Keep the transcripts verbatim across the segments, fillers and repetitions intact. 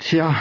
Tja,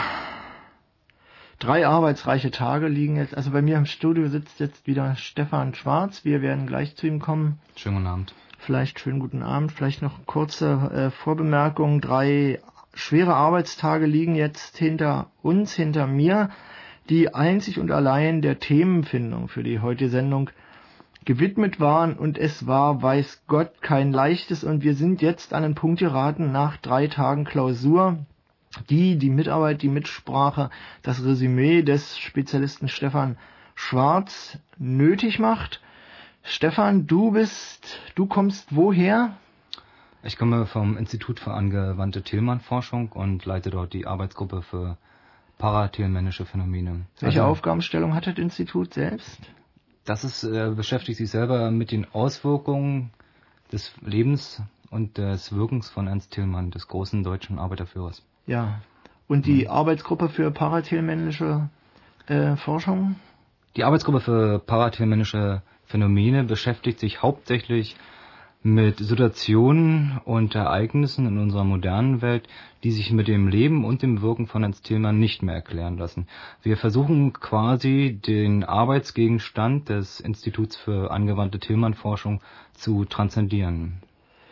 drei arbeitsreiche Tage liegen jetzt. Also bei mir im Studio sitzt jetzt wieder Stefan Schwarz. Wir werden gleich zu ihm kommen. Schönen guten Abend. Vielleicht schönen guten Abend. Vielleicht noch kurze äh, Vorbemerkung. Drei schwere Arbeitstage liegen jetzt hinter uns, hinter mir, die einzig und allein der Themenfindung für die heutige Sendung gewidmet waren. Und es war, weiß Gott, kein leichtes. Und wir sind jetzt an den Punkt geraten nach drei Tagen Klausur, die die Mitarbeit, die Mitsprache, das Resümee des Spezialisten Stefan Schwarz nötig macht. Stefan, du bist, du kommst woher? Ich komme vom Institut für angewandte Tillmann-Forschung und leite dort die Arbeitsgruppe für paratillmännische Phänomene. Welche also, Aufgabenstellung hat das Institut selbst? Das ist, äh, beschäftigt sich selber mit den Auswirkungen des Lebens und des Wirkens von Ernst Thälmann, des großen deutschen Arbeiterführers. Ja. Und die mhm. Arbeitsgruppe für paratillmännische äh, Forschung? Die Arbeitsgruppe für paratillmännische Phänomene beschäftigt sich hauptsächlich mit Situationen und Ereignissen in unserer modernen Welt, die sich mit dem Leben und dem Wirken von Ernst Thälmann nicht mehr erklären lassen. Wir versuchen quasi den Arbeitsgegenstand des Instituts für angewandte Thälmann-Forschung zu transzendieren.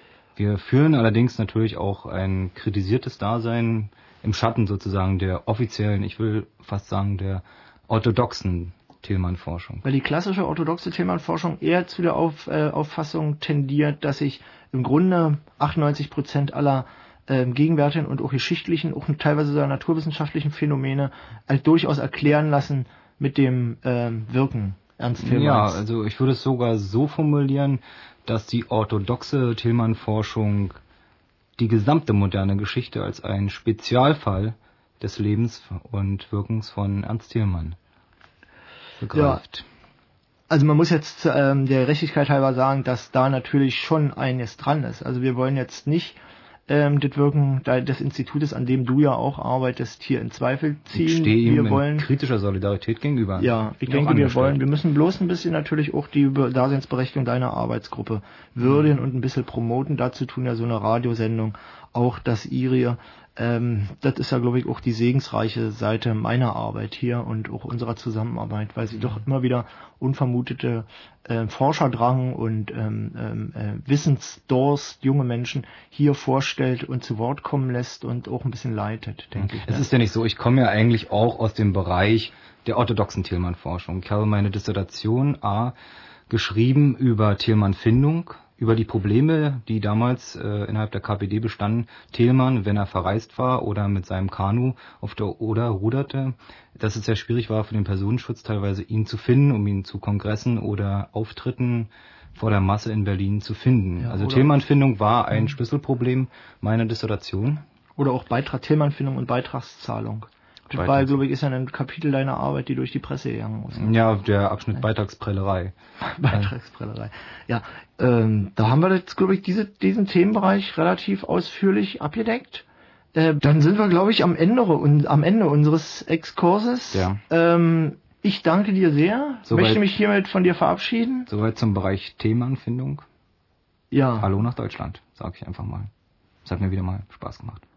Wir führen allerdings natürlich auch ein kritisiertes Dasein im Schatten sozusagen der offiziellen, ich will fast sagen, der orthodoxen Thälmann-Forschung. Weil die klassische orthodoxe Thälmann-Forschung eher zu der Auf, äh, Auffassung tendiert, dass sich im Grunde achtundneunzig Prozent aller äh, gegenwärtigen und auch geschichtlichen, auch teilweise sogar naturwissenschaftlichen Phänomene als durchaus erklären lassen mit dem äh, Wirken Ernst Thälmanns. Ja, also ich würde es sogar so formulieren, dass die orthodoxe Thälmann-Forschung die gesamte moderne Geschichte als einen Spezialfall des Lebens und Wirkens von Ernst Thälmann begreift. Ja. Also man muss jetzt ähm, der Richtigkeit halber sagen, dass da natürlich schon eines dran ist. Also wir wollen jetzt nicht ähm, das Wirken des Institutes, an dem du ja auch arbeitest, hier in Zweifel ziehen. Ich stehe ihm wir wollen in kritischer Solidarität gegenüber. Ja, ich denke, wir wollen, wir müssen bloß ein bisschen natürlich auch die Daseinsberechtigung deiner Arbeitsgruppe würdigen mhm. und ein bisschen promoten. Dazu tun ja so eine Radiosendung auch das ihre. Ähm, das ist ja, glaube ich, auch die segensreiche Seite meiner Arbeit hier und auch unserer Zusammenarbeit, weil sie mhm. doch immer wieder unvermutete äh, Forscherdrang und ähm, äh, Wissensdurst junge Menschen hier vorstellt und zu Wort kommen lässt und auch ein bisschen leitet, denke mhm. ich. Es ja. ist ja nicht so, ich komme ja eigentlich auch aus dem Bereich der orthodoxen Thälmann-Forschung. Ich habe meine Dissertation A geschrieben über Thälmann-Findung, über die Probleme, die damals äh, innerhalb der K P D bestanden. Thälmann, wenn er verreist war oder mit seinem Kanu auf der Oder ruderte, dass es sehr schwierig war für den Personenschutz teilweise ihn zu finden, um ihn zu Kongressen oder Auftritten vor der Masse in Berlin zu finden. Ja, also Thälmann-Findung war ein Schlüsselproblem meiner Dissertation. Oder auch Beitrag Thälmann-Findung und Beitragszahlung. Das war, glaube ich, ist ja ein Kapitel deiner Arbeit, die durch die Presse gegangen ist. Ja, der Abschnitt Beitragsprellerei. Beitragsprellerei. Ja, ähm, da haben wir jetzt, glaube ich, diese, diesen Themenbereich relativ ausführlich abgedeckt. Äh, dann sind wir, glaube ich, am Ende, am Ende unseres Exkurses. Ja. Ähm, ich danke dir sehr. Ich möchte mich hiermit von dir verabschieden. Soweit zum Bereich Thälmann-Findung. Ja. Hallo nach Deutschland, sage ich einfach mal. Es hat mir wieder mal Spaß gemacht.